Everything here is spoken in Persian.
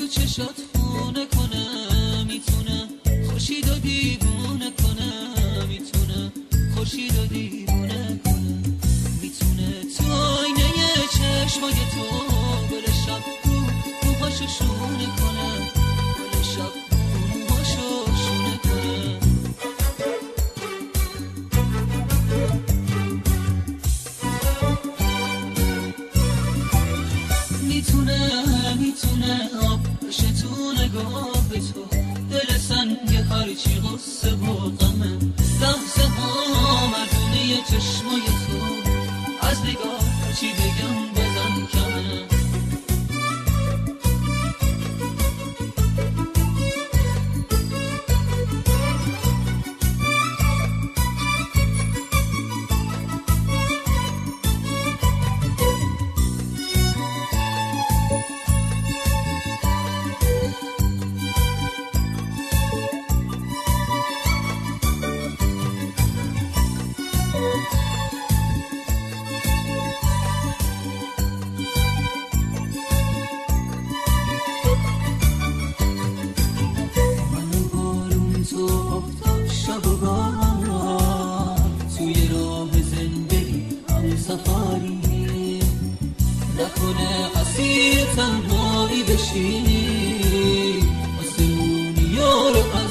چشات خونه کنه، میتونه خورشید و دیوونه کنه، میتونه خورشید و دیوونه کنه، میتونه تو آینه چشمای تو گل شب رو موهاشو شونه کنه، گل شب رو موهاشو شونه کنه. میتونه آب بشه تو نگاه تو، دل سنگ هرچی غصه و غمه، لحظه ها مردونه چشمای تو، از نگاه چی بگم بزن کمه. سفاری نکنه اسیر تنهایی بشی، آسمونی یارو